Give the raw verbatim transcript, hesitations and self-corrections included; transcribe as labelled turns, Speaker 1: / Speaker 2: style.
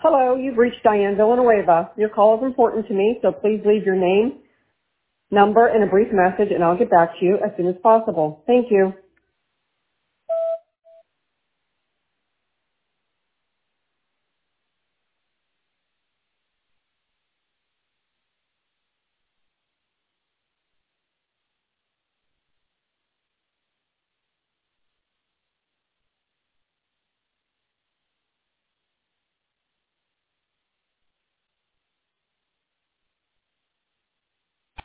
Speaker 1: Hello, you've reached Diane Villanueva. Your call is important to me, so please leave your name, number, and a brief message, and I'll get back to you as soon as possible. Thank you.